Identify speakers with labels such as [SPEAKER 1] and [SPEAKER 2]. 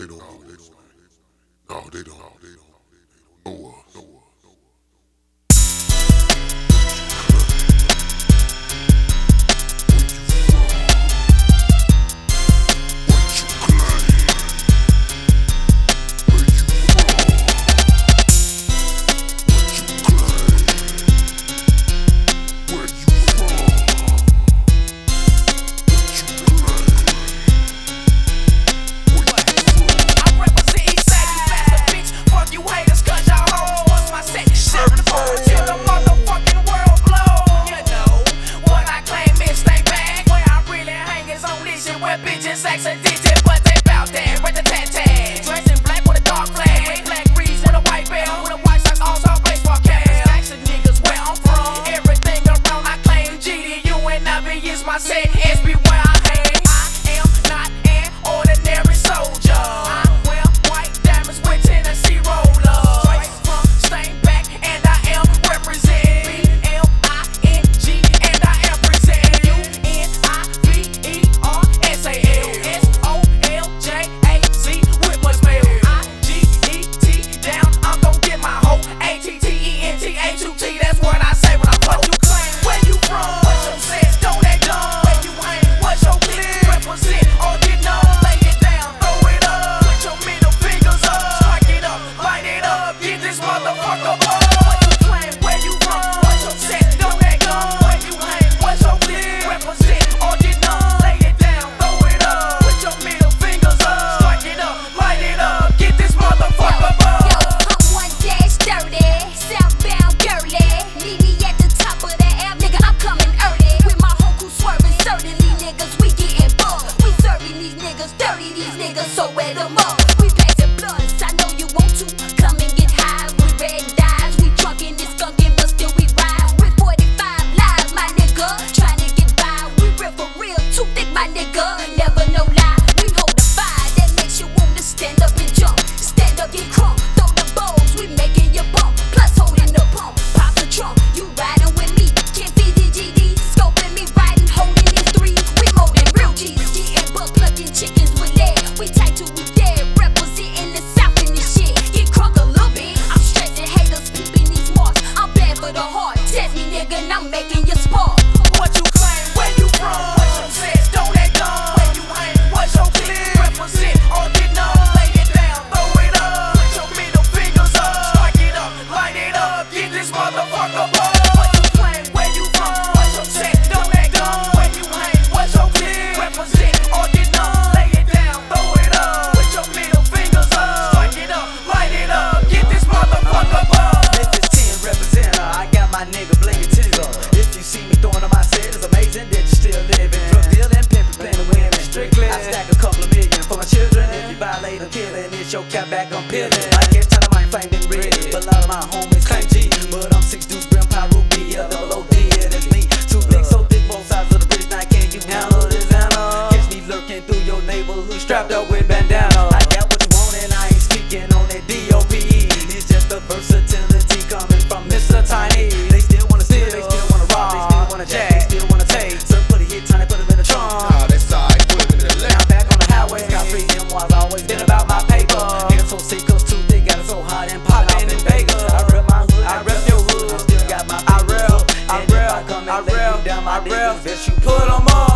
[SPEAKER 1] No, they don't. Know us.
[SPEAKER 2] Where bitches accidental, but they bout that with the tat-tat. Dressed in black with a dark flag, black breeze with a white belt, with a white socks, also baseball cap. Stacks of niggas where I'm from, everything around I claim. GDU and IB is my set, SB where I hang. I am not an ordinary soldier. I wear white diamonds with Tennessee rollers. Straight from Steinbach and I am representing BLING and I am presenting UNIVERSOLJAZ with my spell. IGET down, I'm gon' get my hoe. ATTENTA2T, that's what I say when I flow. You claim where you from? What's your sense? Don't act dumb. Where you hang? What's your clique? Represent or get none. Lay it down, throw it up. Put your middle fingers up. Strike it up, light it up. Get this motherfucker up. What you claim? Where you from? What's your sense? Don't act dumb. Where you hang? What's your clique? Represent or get none. Lay it down, throw it up. Put your middle fingers up. Strike it up, light it up. Get this motherfucker up.
[SPEAKER 3] I'm 1-30, southbound girly. Meet me at the top of the app, nigga, I'm coming early. With my whole crew swerving, certainly niggas, we getting bugged. We serving these niggas, dirty these niggas, so wear them up. We passing blunts, I know you want to. Come and get high with red dyes. We drunkin' and skunkin', but still we ride. With 45 lives, my nigga, trying to get by. We real for real, too thick, my nigga, never no lie. We hold the fire that makes you wanna stand up and jump. Stand up, get crunk, throw the bowls, we making you bump. Plus holding the pump, pop the trunk, you riding with me. Can't feed the GD, scoping me riding, holding these threes. We more than real G's, getting butt plucking chickens with lead. We tight till we dead, representing the South in this shit. Get crunk a little bit, I'm stressing haters, peeping these marks. I'm bad for the heart, test me nigga, and I'm making you spark.
[SPEAKER 2] What you claim? Where you from? What's your sense? Don't act dumb. Where you hang? What's your clique? Represent or get none. Lay it down, throw it up. Put your middle fingers up. Strike it up, light it up. Get this motherfucker up. What you claim? Where you from? What's your sense? Don't act dumb. Where you hang? What's your clique? Represent or get none. Lay it down, throw it up. Put your middle fingers up. Strike it up, light it up. Get this motherfucker up.
[SPEAKER 4] Memphis 10 representer, I got my nigga blinking too. If you see me throwing on my set, it's amazing that you still living. Drug dealing, pimping, playing the women. Strictly, I stack a couple of million for my children. If you violate or killing, it's your cap back, I'm peeling. I can't tell them I ain't flamed in red, but a lot of my homies claim G. But I'm 6 deuce, brim, pie, ruby, double OD, yeah, that's me. Too big, so thick, both sides of the bridge, now can you handle this animal? Catch me lurking through your neighborhood, strapped up with bandana. I got what you want and I ain't speaking on that DOPE. It's just the versatility coming from Mr. Tiny. They still wanna steal, they still wanna rob, they still wanna jack, they still wanna take. So put a hit, trying to put them in the trunk.
[SPEAKER 1] Nah, that's alright, put it in the left.
[SPEAKER 4] Now I'm back on the highway, got 3 M1s, always been about my paper. Niggas so sick, cause too thick, got it so hot and poppin' in Vegas. I rep my hood, I rep your hood, I still got my papers. And if I come and lay you down, my niggas, bitch, you put 'em on.